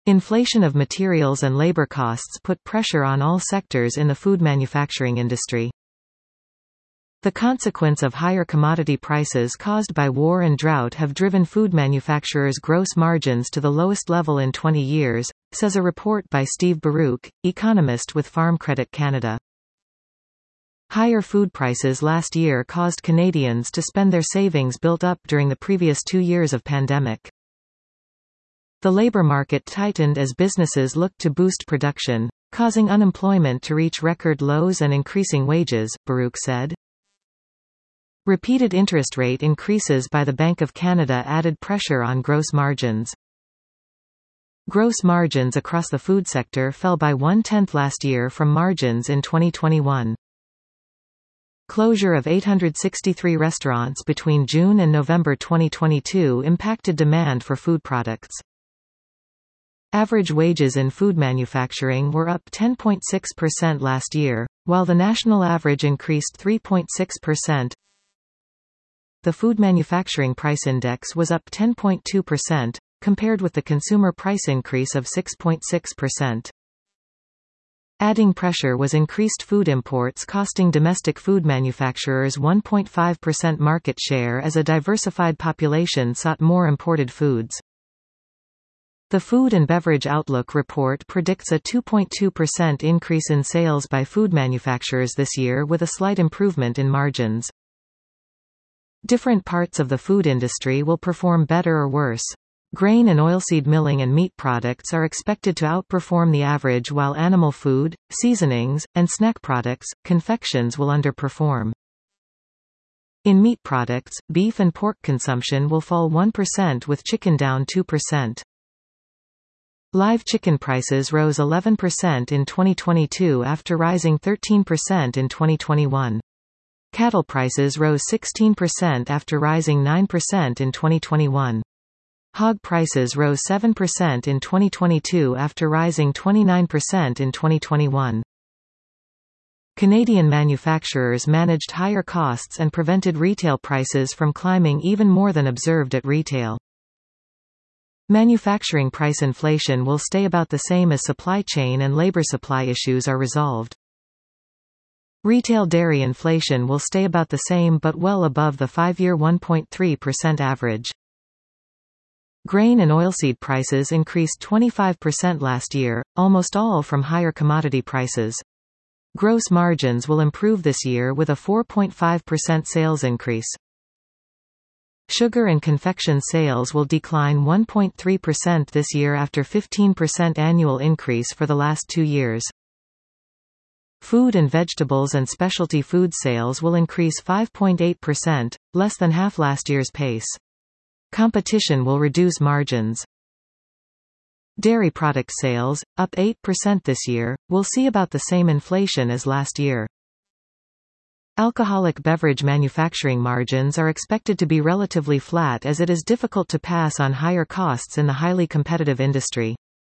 Inflation of materials and labor costs put pressure on all sectors in the food manufacturing industry. The consequence of higher commodity prices caused by war and drought have driven food manufacturers' gross margins to the lowest level in 20 years, says a report by Steve Baruch, economist with Farm Credit Canada. Higher food prices last year caused Canadians to spend their savings built up during the previous 2 years of pandemic. The labor market tightened as businesses looked to boost production, causing unemployment to reach record lows and increasing wages, Baruch said. Repeated interest rate increases by the Bank of Canada added pressure on gross margins. Gross margins across the food sector fell by 1/10 last year from margins in 2021. Closure of 863 restaurants between June and November 2022 impacted demand for food products. Average wages in food manufacturing were up 10.6% last year, while the national average increased 3.6%. The Food Manufacturing Price Index was up 10.2%, compared with the consumer price increase of 6.6%. Adding pressure was increased food imports costing domestic food manufacturers 1.5% market share as a diversified population sought more imported foods. The Food and Beverage Outlook report predicts a 2.2% increase in sales by food manufacturers this year with a slight improvement in margins. Different parts of the food industry will perform better or worse. Grain and oilseed milling and meat products are expected to outperform the average while animal food, seasonings, and snack products, confections will underperform. In meat products, beef and pork consumption will fall 1% with chicken down 2%. Live chicken prices rose 11% in 2022 after rising 13% in 2021. Cattle prices rose 16% after rising 9% in 2021. Hog prices rose 7% in 2022 after rising 29% in 2021. Canadian manufacturers managed higher costs and prevented retail prices from climbing even more than observed at retail. Manufacturing price inflation will stay about the same as supply chain and labor supply issues are resolved. Retail dairy inflation will stay about the same but well above the 5-year 1.3% average. Grain and oilseed prices increased 25% last year, almost all from higher commodity prices. Gross margins will improve this year with a 4.5% sales increase. Sugar and confection sales will decline 1.3% this year after 15% annual increase for the last 2 years. Food and vegetables and specialty food sales will increase 5.8%, less than half last year's pace. Competition will reduce margins. Dairy product sales, up 8% this year, will see about the same inflation as last year. Alcoholic beverage manufacturing margins are expected to be relatively flat as it is difficult to pass on higher costs in the highly competitive industry.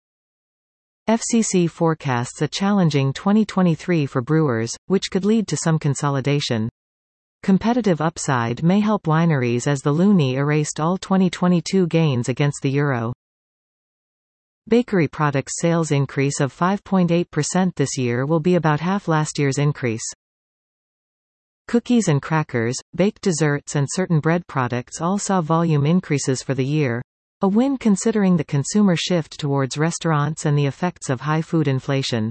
FCC forecasts a challenging 2023 for brewers, which could lead to some consolidation. Competitive upside may help wineries as the loonie erased all 2022 gains against the euro. Bakery products sales increase of 5.8% this year will be about half last year's increase. Cookies and crackers, baked desserts and certain bread products all saw volume increases for the year. A win considering the consumer shift towards restaurants and the effects of high food inflation.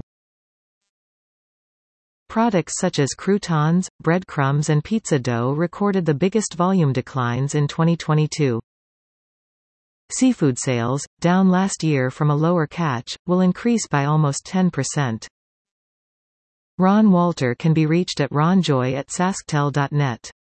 Products such as croutons, breadcrumbs and pizza dough recorded the biggest volume declines in 2022. Seafood sales, down last year from a lower catch, will increase by almost 10%. Ron Walter can be reached at ronjoy@sasktel.net.